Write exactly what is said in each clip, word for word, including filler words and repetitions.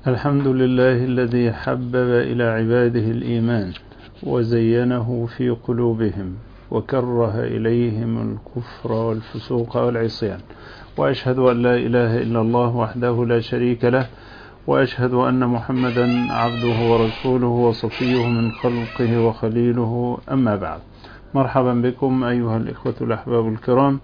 الحمد لله الذي حبب إلى عباده الإيمان وزينه في قلوبهم وكره إليهم الكفر والفسوق والعصيان، وأشهد أن لا إله إلا الله وحده لا شريك له، وأشهد أن محمدا عبده ورسوله وصفيه من خلقه وخليله، أما بعد. مرحبا بكم أيها الإخوة الأحباب الكرام،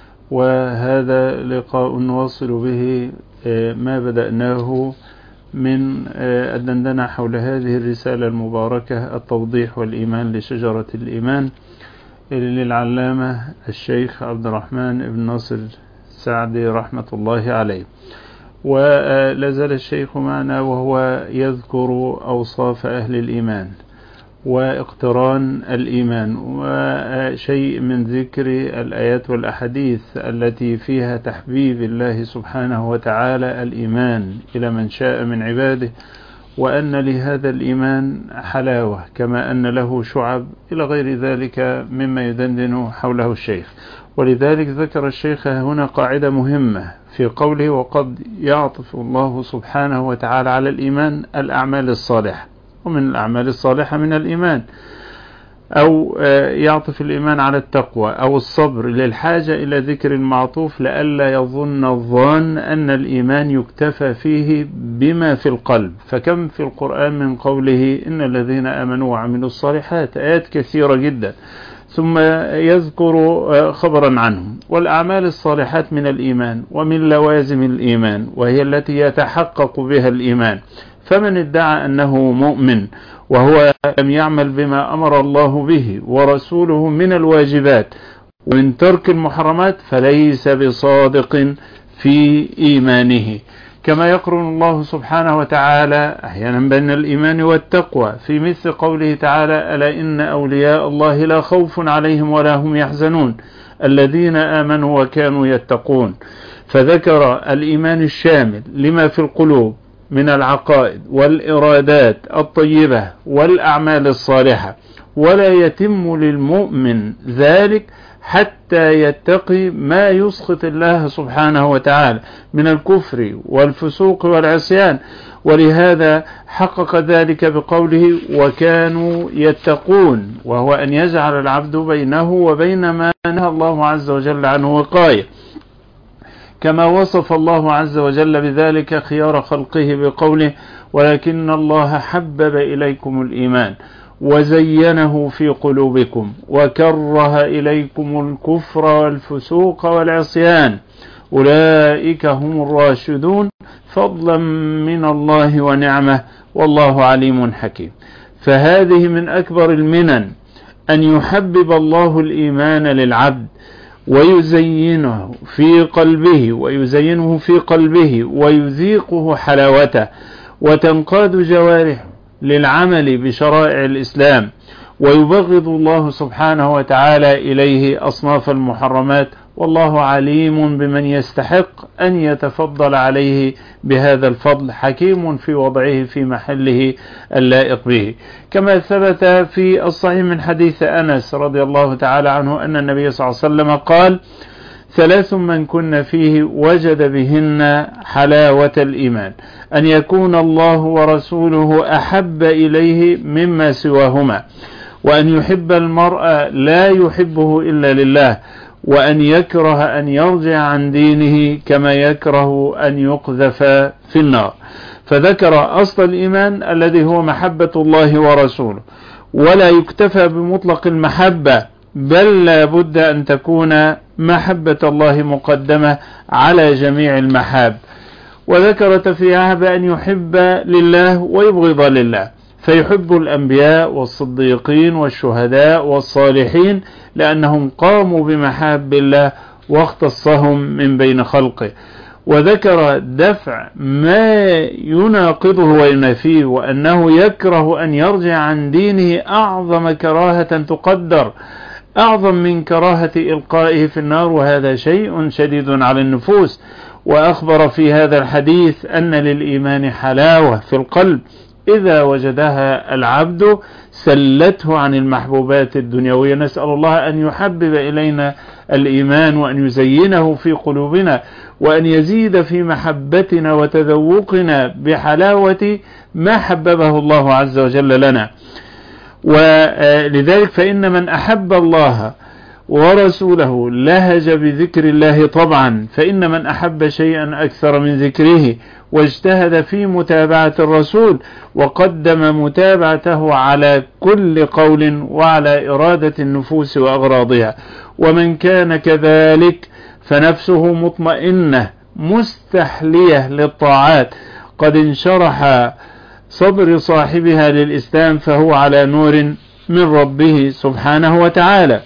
وهذا لقاء نواصل به ما بدأناه من الدندنة حول هذه الرسالة المباركة التوضيح والإيمان لشجرة الإيمان للعلامة الشيخ عبد الرحمن بن ناصر سعدي رحمة الله عليه. ولازال الشيخ معنا وهو يذكر أوصاف أهل الإيمان واقتران الإيمان وشيء من ذكر الآيات والأحاديث التي فيها تحبيب الله سبحانه وتعالى الإيمان إلى من شاء من عباده، وأن لهذا الإيمان حلاوة كما أن له شعب إلى غير ذلك مما يدندن حوله الشيخ. ولذلك ذكر الشيخ هنا قاعدة مهمة في قوله: وقد يعطف الله سبحانه وتعالى على الإيمان الأعمال الصالحة، ومن الأعمال الصالحة من الإيمان، أو يعطف الإيمان على التقوى أو الصبر للحاجة إلى ذكر المعطوف لئلا يظن الظان أن الإيمان يكتفى فيه بما في القلب. فكم في القرآن من قوله إن الذين آمنوا وعملوا الصالحات، آيات كثيرة جدا، ثم يذكر خبرا عنهم. والأعمال الصالحات من الإيمان ومن لوازم الإيمان، وهي التي يتحقق بها الإيمان. فمن ادعى أنه مؤمن وهو لم يعمل بما أمر الله به ورسوله من الواجبات ومن ترك المحرمات فليس بصادق في إيمانه. كما يقرن الله سبحانه وتعالى أحيانا بين الإيمان والتقوى في مثل قوله تعالى: ألا إن أولياء الله لا خوف عليهم ولا هم يحزنون الذين آمنوا وكانوا يتقون. فذكر الإيمان الشامل لما في القلوب من العقائد والإرادات الطيبة والأعمال الصالحة، ولا يتم للمؤمن ذلك حتى يتقي ما يسخط الله سبحانه وتعالى من الكفر والفسوق والعصيان. ولهذا حقق ذلك بقوله: وكانوا يتقون، وهو أن يجعل العبد بينه وبين ما نهى الله عز وجل عنه وقاية. كما وصف الله عز وجل بذلك خيار خلقه بقوله: ولكن الله حبب إليكم الإيمان وزينه في قلوبكم وكره إليكم الكفر والفسوق والعصيان أولئك هم الراشدون فضلا من الله ونعمه والله عليم حكيم. فهذه من أكبر المنن أن يحبب الله الإيمان للعبد ويزينه في قلبه ويزينه في قلبه ويذيقه حلاوته، وتنقاد جوارحه للعمل بشرائع الإسلام، ويبغض الله سبحانه وتعالى إليه أصناف المحرمات، والله عليم بمن يستحق أن يتفضل عليه بهذا الفضل، حكيم في وضعه في محله اللائق به. كما ثبت في الصحيح من حديث أنس رضي الله تعالى عنه أن النبي صلى الله عليه وسلم قال: ثلاث من كن فيه وجد بهن حلاوة الإيمان: أن يكون الله ورسوله أحب إليه مما سواهما، وأن يحب المرء لا يحبه إلا لله، وأن يكره أن يرجع عن دينه كما يكره أن يقذف في النار. فذكر أصل الإيمان الذي هو محبة الله ورسوله، ولا يكتفى بمطلق المحبة، بل لا بد أن تكون محبة الله مقدمة على جميع المحاب. وذكر تفريعها بأن يحب لله ويبغض لله، فيحب الأنبياء والصديقين والشهداء والصالحين لأنهم قاموا بمحاب الله واختصهم من بين خلقه. وذكر دفع ما يناقضه وينافيه، وأنه يكره أن يرجع عن دينه أعظم كراهة تقدر، أعظم من كراهة إلقائه في النار، وهذا شيء شديد على النفوس. وأخبر في هذا الحديث أن للإيمان حلاوة في القلب إذا وجدها العبد سلته عن المحبوبات الدنيوية. نسأل الله أن يحبب إلينا الإيمان وأن يزينه في قلوبنا وأن يزيد في محبتنا وتذوقنا بحلاوة ما حببه الله عز وجل لنا. ولذلك فإن من أحب الله ورسوله لهج بذكر الله طبعا، فإن من أحب شيئا أكثر من ذكره واجتهد في متابعة الرسول وقدم متابعته على كل قول وعلى إرادة النفوس وأغراضها. ومن كان كذلك فنفسه مطمئنة مستحلية للطاعات قد انشرح صدر صاحبها للإسلام، فهو على نور من ربه سبحانه وتعالى.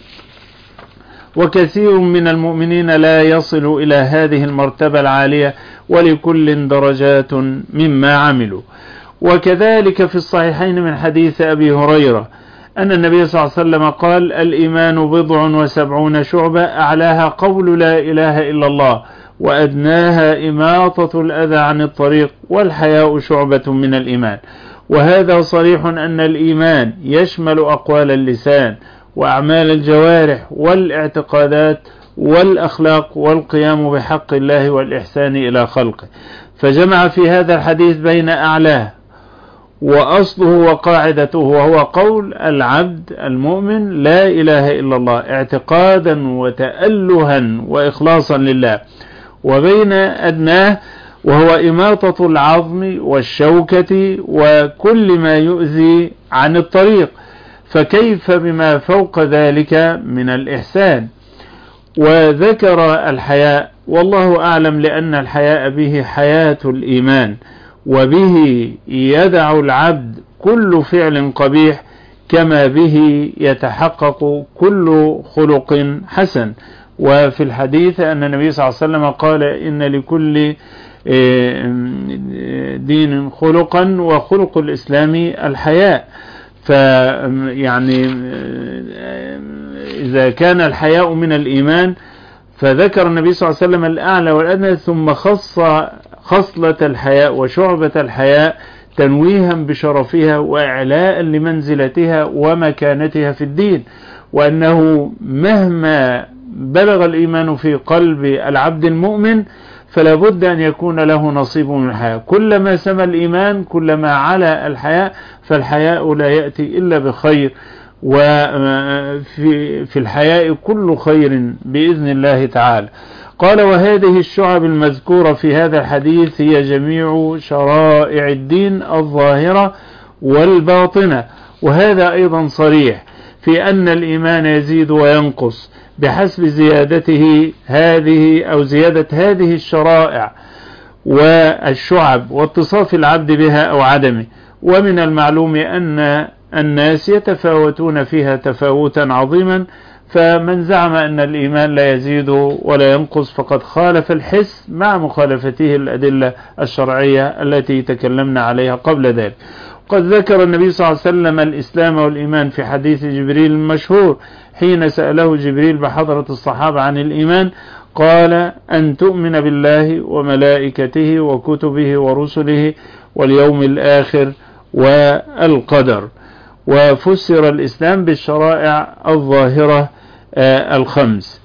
وكثير من المؤمنين لا يصل إلى هذه المرتبة العالية، ولكل درجات مما عملوا. وكذلك في الصحيحين من حديث أبي هريرة أن النبي صلى الله عليه وسلم قال: الإيمان بضع وسبعون شعبة، أعلاها قول لا إله إلا الله، وأدناها إماطة الأذى عن الطريق، والحياء شعبة من الإيمان. وهذا صريح أن الإيمان يشمل أقوال اللسان وأعمال الجوارح والاعتقادات والأخلاق والقيام بحق الله والإحسان إلى خلقه، فجمع في هذا الحديث بين أعلاه وأصله وقاعدته، وهو قول العبد المؤمن لا إله إلا الله اعتقادا وتألها وإخلاصا لله، وبين أدناه وهو إماطة العظم والشوكة وكل ما يؤذي عن الطريق، فكيف بما فوق ذلك من الإحسان. وذكر الحياء، والله أعلم، لأن الحياء به حياة الإيمان، وبه يدع العبد كل فعل قبيح، كما به يتحقق كل خلق حسن. وفي الحديث أن النبي صلى الله عليه وسلم قال: إن لكل دين خلقا، وخلق الإسلام الحياء. فيعني إذا كان الحياء من الإيمان، فذكر النبي صلى الله عليه وسلم الأعلى والأدنى، ثم خص خصلة الحياء وشعبة الحياء تنويها بشرفها وإعلاء لمنزلتها ومكانتها في الدين، وأنه مهما بلغ الإيمان في قلب العبد المؤمن فلا بد أن يكون له نصيب من الحياء. كلما سمى الإيمان كلما علا الحياء، فالحياء لا يأتي إلا بخير، وفي في الحياء كل خير بإذن الله تعالى. قال: وهذه الشعب المذكورة في هذا الحديث هي جميع شرائع الدين الظاهرة والباطنة. وهذا أيضا صريح في أن الإيمان يزيد وينقص بحسب زيادته هذه أو زيادة هذه الشرائع والشعب واتصاف العبد بها أو عدمه. ومن المعلوم أن الناس يتفاوتون فيها تفاوتا عظيما، فمن زعم أن الإيمان لا يزيد ولا ينقص فقد خالف الحس مع مخالفته الأدلة الشرعية التي تكلمنا عليها قبل ذلك. قد ذكر النبي صلى الله عليه وسلم الإسلام والإيمان في حديث جبريل المشهور حين سأله جبريل بحضرة الصحابة عن الإيمان، قال: أن تؤمن بالله وملائكته وكتبه ورسله واليوم الآخر والقدر. وفسر الإسلام بالشرائع الظاهرة الخمس،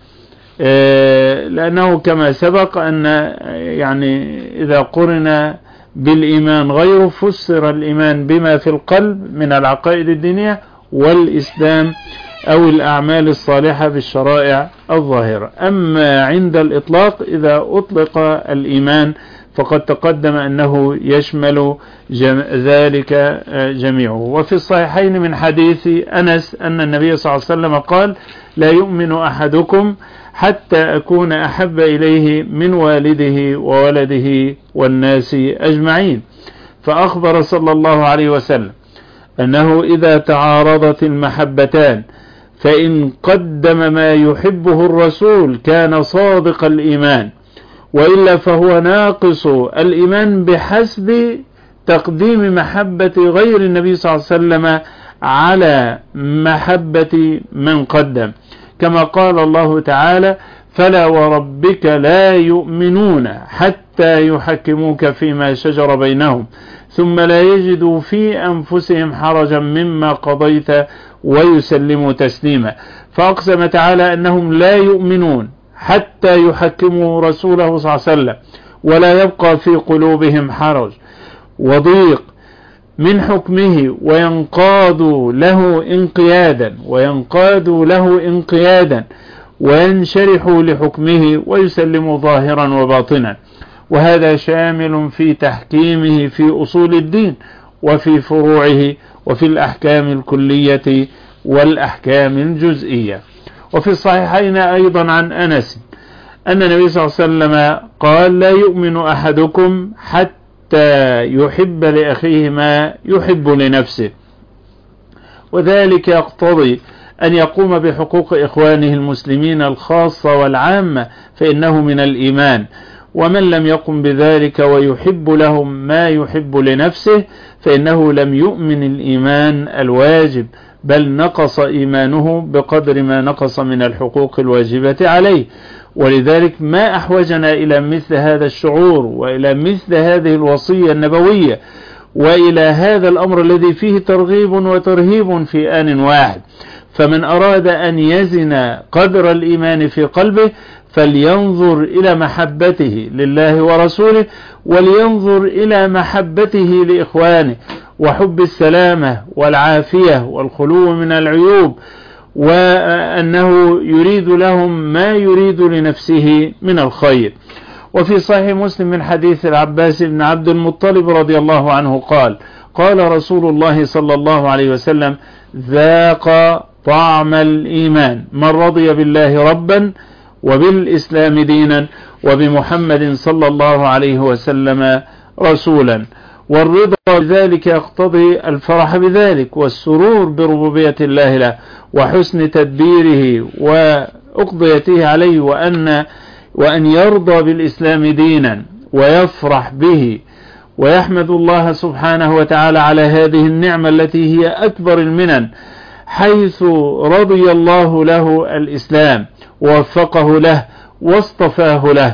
لأنه كما سبق أن يعني إذا قرن بالإيمان غيره فسر الإيمان بما في القلب من العقائد الدينية، والإسلام أو الأعمال الصالحة بالشرائع الظاهرة. أما عند الإطلاق إذا أطلق الإيمان فقد تقدم أنه يشمل جم ذلك جميعه. وفي الصحيحين من حديث أنس أن النبي صلى الله عليه وسلم قال: لا يؤمن أحدكم حتى أكون أحب إليه من والده وولده والناس أجمعين. فأخبر صلى الله عليه وسلم أنه إذا تعارضت المحبتان فإن قدم ما يحبه الرسول كان صادق الإيمان، وإلا فهو ناقص الإيمان بحسب تقديم محبة غير النبي صلى الله عليه وسلم على محبة من قدم، كما قال الله تعالى: فلا وربك لا يؤمنون حتى يحكموك فيما شجر بينهم ثم لا يجدوا في أنفسهم حرجا مما قضيت ويسلموا تسليما. فأقسم تعالى أنهم لا يؤمنون حتى يحكموا رسوله صلى الله عليه وسلم ولا يبقى في قلوبهم حرج وضيق من حكمه وينقادوا له انقيادا وينقادوا له انقيادا وينشرحوا لحكمه ويسلموا ظاهرا وباطنا. وهذا شامل في تحكيمه في أصول الدين وفي فروعه وفي الأحكام الكلية والأحكام الجزئية. وفي الصحيحين أيضا عن أنس أن النبي صلى الله عليه وسلم قال: لا يؤمن أحدكم حتى يحب لأخيه ما يحب لنفسه. وذلك يقتضي أن يقوم بحقوق إخوانه المسلمين الخاصة والعامة فإنه من الإيمان، ومن لم يقم بذلك ويحب لهم ما يحب لنفسه فإنه لم يؤمن الإيمان الواجب، بل نقص إيمانه بقدر ما نقص من الحقوق الواجبة عليه. ولذلك ما أحوجنا إلى مثل هذا الشعور وإلى مثل هذه الوصية النبوية وإلى هذا الأمر الذي فيه ترغيب وترهيب في آن واحد. فمن أراد أن يزن قدر الإيمان في قلبه فلينظر إلى محبته لله ورسوله، ولينظر إلى محبته لإخوانه وحب السلامة والعافية والخلو من العيوب، وأنه يريد لهم ما يريد لنفسه من الخير. وفي صحيح مسلم من حديث العباس بن عبد المطلب رضي الله عنه قال: قال رسول الله صلى الله عليه وسلم: ذاق طعم الإيمان من رضي بالله ربا وبالإسلام دينا وبمحمد صلى الله عليه وسلم رسولا. والرضا بذلك يقتضي الفرح بذلك والسرور بربوبية الله له وحسن تدبيره وأقضيته عليه، وأن وأن يرضى بالإسلام دينا ويفرح به ويحمد الله سبحانه وتعالى على هذه النعمة التي هي أكبر المنن، حيث رضي الله له الإسلام ووفقه له واصطفاه له،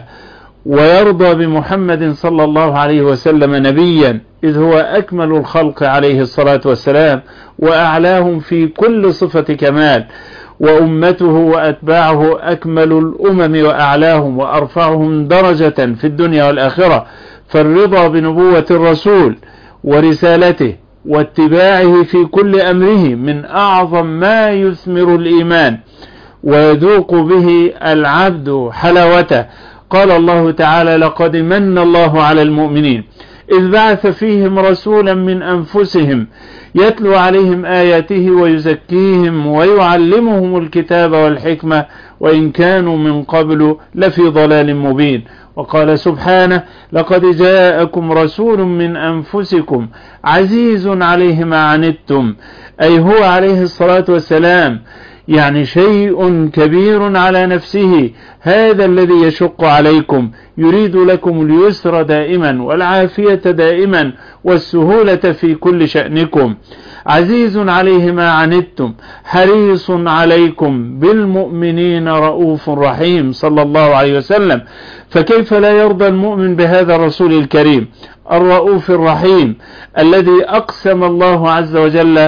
ويرضى بمحمد صلى الله عليه وسلم نبيا إذ هو أكمل الخلق عليه الصلاة والسلام وأعلاهم في كل صفة كمال، وأمته وأتباعه أكمل الأمم وأعلاهم وأرفعهم درجة في الدنيا والآخرة. فالرضا بنبوة الرسول ورسالته واتباعه في كل أمره من أعظم ما يثمر الإيمان ويذوق به العبد حلاوته. قال الله تعالى: لقد من الله على المؤمنين إذ بعث فيهم رسولا من أنفسهم يتلو عليهم آياته ويزكيهم ويعلمهم الكتاب والحكمة وإن كانوا من قبل لفي ضلال مبين. وقال سبحانه: لقد جاءكم رسول من أنفسكم عزيز عليه ما عنتم، أي هو عليه الصلاة والسلام يعني شيء كبير على نفسه، هذا الذي يشق عليكم، يريد لكم اليسر دائما والعافية دائما والسهولة في كل شأنكم. عزيز عليه ما عنتم حريص عليكم بالمؤمنين رؤوف رحيم صلى الله عليه وسلم. فكيف لا يرضى المؤمن بهذا الرسول الكريم الرؤوف الرحيم الذي أقسم الله عز وجل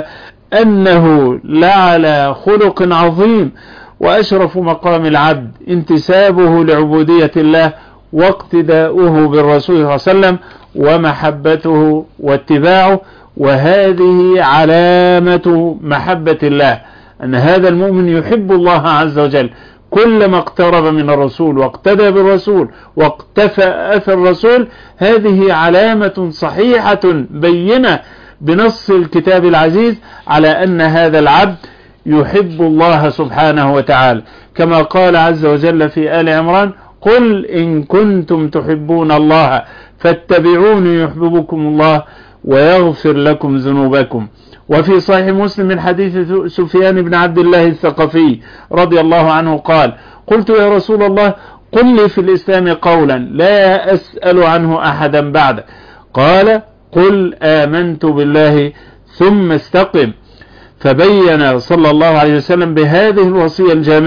أنه لعلى خلق عظيم، وأشرف مقام العبد انتسابه لعبودية الله واقتداؤه بالرسول صلى الله عليه وسلم ومحبته واتباعه. وهذه علامة محبة الله، أن هذا المؤمن يحب الله عز وجل كلما اقترب من الرسول واقتدى بالرسول واقتفى أثر الرسول. هذه علامة صحيحة بينة بنص الكتاب العزيز على أن هذا العبد يحب الله سبحانه وتعالى، كما قال عز وجل في آل عمران: قل إن كنتم تحبون الله فاتبعوني يحببكم الله ويغفر لكم ذنوبكم. وفي صحيح مسلم من حديث سفيان بن عبد الله الثقفي رضي الله عنه قال: قلت يا رسول الله قل لي في الإسلام قولا لا أسأل عنه أحدا بعد. قال: قل آمنت بالله ثم استقم. فبين صلى الله عليه وسلم بهذه الوصية الجامعة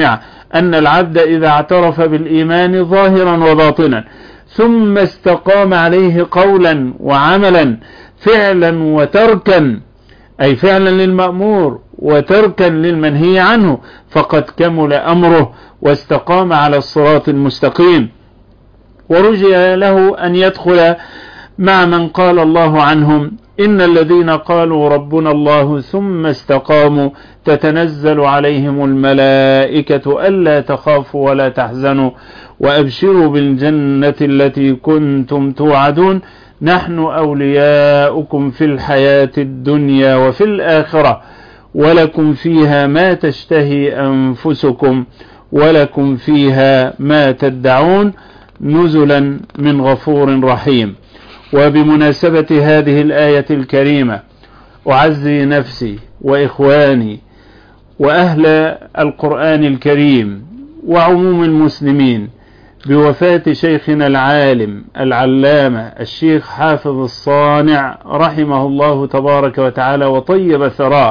أن العبد إذا اعترف بالإيمان ظاهرا وباطنا ثم استقام عليه قولا وعملا فعلا وتركا، أي فعلا للمأمور وتركا للمنهي عنه، فقد كمل أمره واستقام على الصراط المستقيم، ورجي له أن يدخل مع من قال الله عنهم: إن الذين قالوا ربنا الله ثم استقاموا تتنزل عليهم الملائكة ألا تخافوا ولا تحزنوا وأبشروا بالجنة التي كنتم توعدون نحن أولياؤكم في الحياة الدنيا وفي الآخرة ولكم فيها ما تشتهي أنفسكم ولكم فيها ما تدعون نزلا من غفور رحيم. وبمناسبة هذه الآية الكريمة أعزي نفسي وإخواني وأهل القرآن الكريم وعموم المسلمين بوفاة شيخنا العالم العلامة الشيخ حافظ الصانع رحمه الله تبارك وتعالى وطيب ثراه،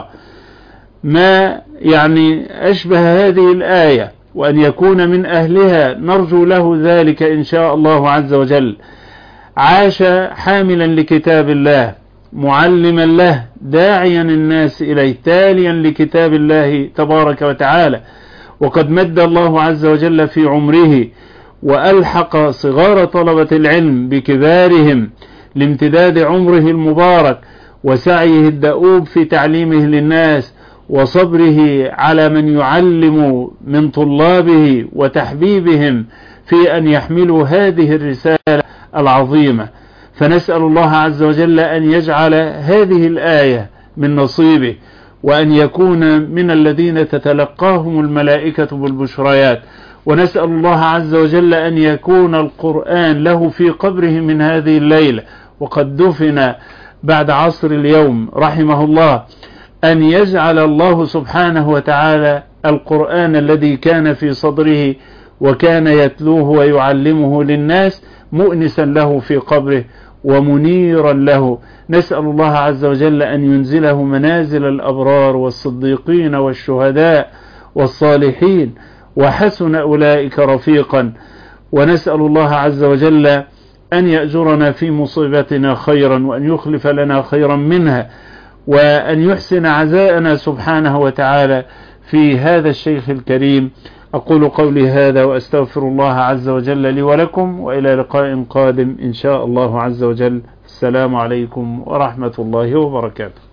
ما يعني أشبه هذه الآية وأن يكون من أهلها نرجو له ذلك إن شاء الله عز وجل. عاش حاملا لكتاب الله معلما له داعيا الناس إليه تاليا لكتاب الله تبارك وتعالى، وقد مد الله عز وجل في عمره وألحق صغار طلبة العلم بكبارهم لامتداد عمره المبارك وسعيه الدؤوب في تعليمه للناس وصبره على من يعلم من طلابه وتحبيبهم في أن يحملوا هذه الرسالة العظيمة. فنسأل الله عز وجل أن يجعل هذه الآية من نصيبه وأن يكون من الذين تتلقاهم الملائكة بالبشريات، ونسأل الله عز وجل أن يكون القرآن له في قبره من هذه الليلة وقد دفن بعد عصر اليوم رحمه الله، أن يجعل الله سبحانه وتعالى القرآن الذي كان في صدره وكان يتلوه ويعلمه للناس مؤنسا له في قبره ومنيرا له. نسأل الله عز وجل أن ينزله منازل الأبرار والصديقين والشهداء والصالحين وحسن أولئك رفيقا. ونسأل الله عز وجل أن يأجرنا في مصيبتنا خيرا وأن يخلف لنا خيرا منها وأن يحسن عزاءنا سبحانه وتعالى في هذا الشيخ الكريم. أقول قولي هذا وأستغفر الله عز وجل لي ولكم، وإلى لقاء قادم إن شاء الله عز وجل. السلام عليكم ورحمة الله وبركاته.